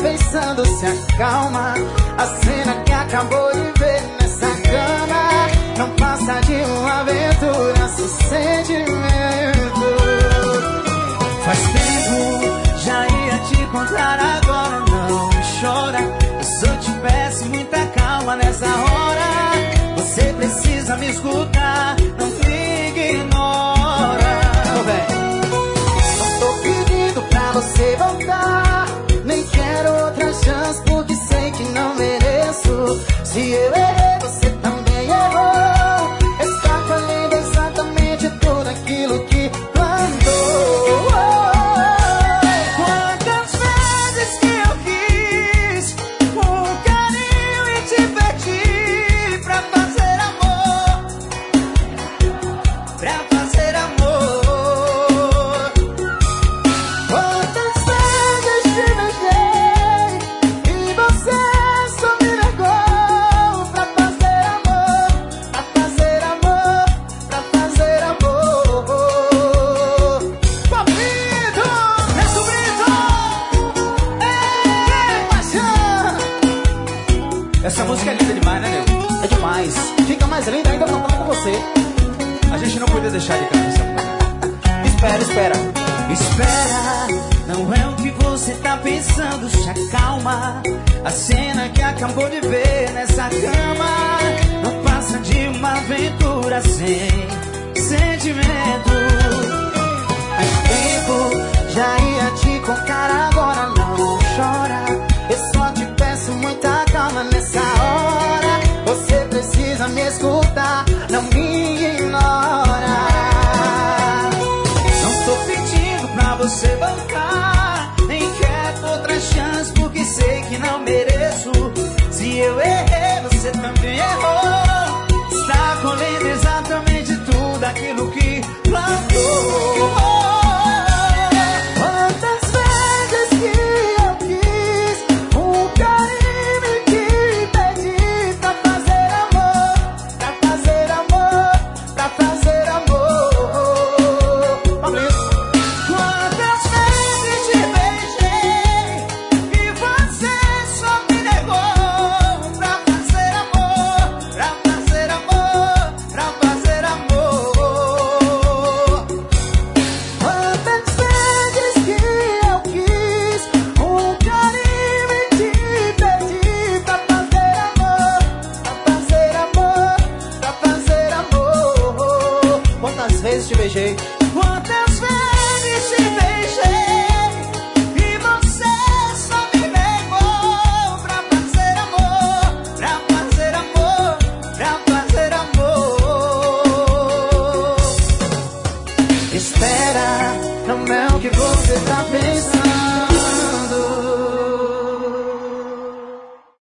pensando se acalma. A cena que acabou de ver nessa cama não passa de uma aventura sem sentimento. Faz tempo, já ia te contar, agora não chora. Eu só te peço muita calma nessa hora. Você precisa me escutar, não me ignora. Não tô pedindo pra você voltar, nem quero outra chance porque sei que não mereço. Se eu errei, você também errou. Está colhendo exatamente tudo aquilo que plantou. Quantas vezes que eu quis um carinho e te pedi pra fazer amor, pra fazer amor. Quantas vezes te beijei e você só me negou pra fazer amor, pra fazer amor, pra fazer amor. Papito, Neto Brito, ei, paixão. Essa música é linda demais, né, nego? É demais. Fica mais linda ainda cantando com você. A gente não podia deixar de cantar essa música. Espera, espera. Espera, não é o que você tá pensando, se acalma. A cena que acabou de ver nessa cama não passa de uma aventura sem sentimento. Faz tempo, já ia te contar, agora não chora. Eu só te peço muita calma nessa hora. Você precisa me escutar, não me ignora. Não tô pedindo pra você voltar, nem quero outra chance porque sei que não mereço. Se eu errei, você também errou. Está colhendo exatamente tudo aquilo que plantou. Quantas vezes que eu quis um carinho e te pedi pra fazer amor, pra fazer amor, pra fazer amor. Quantas vezes te beijei e você só me negou pra fazer amor, pra fazer amor, pra fazer amor. Quantas vezes que eu quis um carinho e te pedi pra fazer amor, pra fazer amor, pra fazer amor. Quantas vezes te beijei? Quantas vezes te beijei e você só me negou pra fazer amor, pra fazer amor, pra fazer amor. Espera, não é o que você tá pensando.